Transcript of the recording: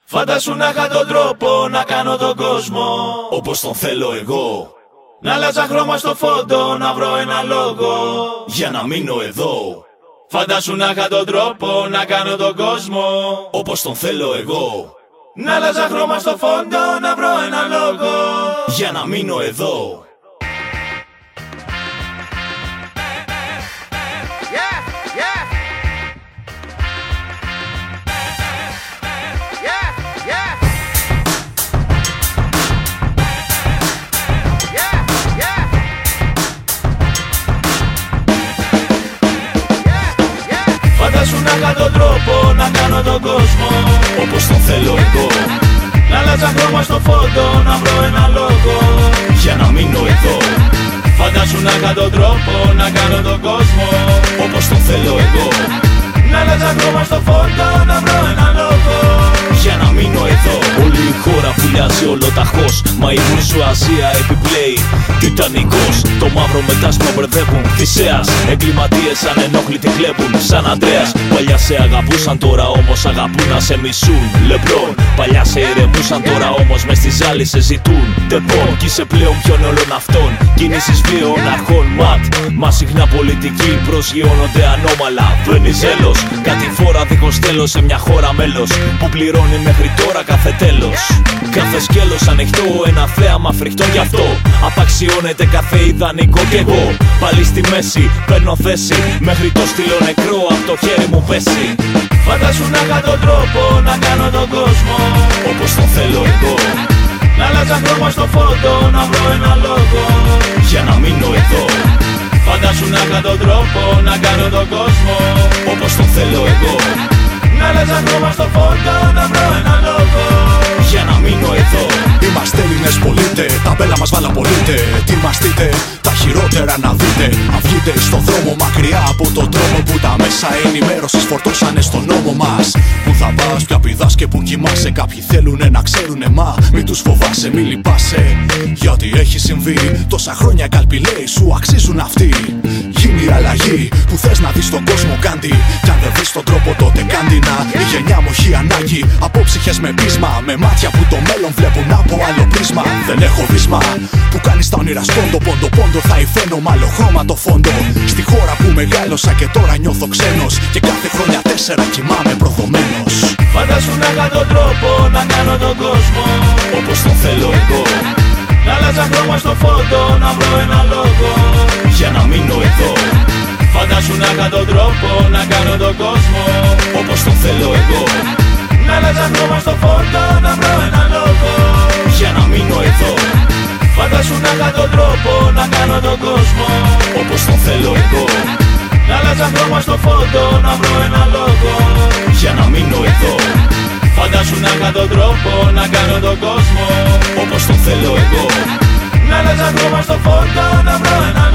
Φαντάσου να είχα τον τρόπο να κάνω τον κόσμο όπως τον θέλω εγώ. Να αλλάζα χρώμα στο φόντο, να βρω ένα λόγο για να μείνω εδώ. Φαντάσου να είχα τον τρόπο να κάνω τον κόσμο όπως τον θέλω εγώ. Να αλλάζα χρώμα στο φόντο, να βρω ένα λόγο για να μείνω εδώ. Φαντάσου να είχα τον τρόπο να κάνω τον κόσμο όπως τον θέλω εγώ. Να αλλάζα χρώμα στο φόντο, να βρω ένα λόγο για να μείνω εδώ. Φαντάσου να είχα τον τρόπο να κάνω τον κόσμο όπως τον θέλω εγώ. Να αλλάζα χρώμα στο φόντο, να βρω ένα λόγο για να μείνω εδώ. Όλη η χώρα πουλιάζει ολοταχώς, μα η μπουρζουαζία επιπλέει τιτανικός. Το μαύρο μετά μπερδεύουν, Θησέας. Εγκληματίες ανενόχλητοι κλέβουν σαν Ανδρέας. Παλιά σε αγαπούσαν, τώρα όμως αγαπούν να σε μισούν. Λεμπρόν, παλιά σε ηρεμούσαν, τώρα όμως μες στη ζάλη σε ζητούν. Τεπών, κι είσαι πλέον ποιον όλων αυτών. Κινήσεις βίαιων αρχών ματ, μα συχνά πολιτικοί προσγειώνονται ανώμαλα. Βαίνει ζέλος, κατηφόρα δίχως τέλος σε μια χώρα μέλος που πληρώνει μέχρι τώρα κάθε τέλος. Κάθε σκέλος ανοιχτό, ένα θέαμα φρικτό γι' αυτό. Απαξιώνεται κάθε ιδανικό κι εγώ πάλι στη μέση παίρνω θέση. Μέχρι το στυλό νεκρό απ' το χέρι μου πέσει. Φαντάσου να είχα τον τρόπο να κάνω τον κόσμο όπως τον θέλω εγώ. Να αλλάζα χρώμα στο φόντο, να βρω ένα λόγο για να μείνω εδώ. Φαντάσου να είχα τον τρόπο να κάνω τον κόσμο όπως τον θέλω εγώ. Να αλλάζα χρώμα στο φόντο, να βρω ένα λόγο για να μείνω εδώ. Είμαστε Έλληνες πολίτε, τα μπέλα μας βαλαπολείτε. Ετοιμαστείτε, τα χειρότερα να δείτε. Αν βγείτε στον δρόμο μακριά από τον τρόμο που τα μέσα ενημέρωσης φορτώσανε στον νόμο μας. Πού θα πας, ποια πηδάς και που κοιμάσαι. Κάποιοι θέλουνε να ξέρουνε, μα μην τους φοβάσαι, μην λυπάσαι. Γιατί έχει συμβεί τόσα χρόνια, οι κάλποι λέει σου αξίζουν αυτοί. Γίνει η αλλαγή που θες να δεις στον κόσμο, κάντι. Κι αν δεν βρεις τον τρόπο τότε κάντινα. Η γενιά μου έχει ανάγκη από ψυχές με πείσμα. Με μάτια που το μέλλον βλέπουν από άλλο πρίσμα. Δεν έχω βίσμα που κάνει τα όνειρα σκόντο. Πόντο πόντο θα υφαίνω μ' άλλο χρώμα το φόντο. Στη χώρα που μεγάλωσα και τώρα νιώθω ξένος. Και κάθε χρόνια 4 κοιμάμαι προδομένος. Φαντάσου να είχα τον τρόπο να κάνω τον κόσμο όπως τον θέλω εγώ. Να αλλάζα χρώμα στο φόντο, να βρω ένα λόγο για να μείνω εδώ. Φαντάσου να είχα τον τρόπο να κάνω τον κόσμο όπως τον θέλω εγώ. Να αλλάζα χρώμα στο φόντο, να βρω ένα λόγο για να μείνω εδώ. Φαντάσου να είχα τον τρόπο να κάνω τον κόσμο όπως τον θέλω εγώ. Να αλλάζα χρώμα στο φόντο, να βρω ένα λόγο για να μείνω εδώ. Φαντάσου να είχα τον τρόπο να κάνω τον κόσμο όπως τον θέλω εγώ. Να αλλάζα χρώμα στο φόντο, να βρω ένα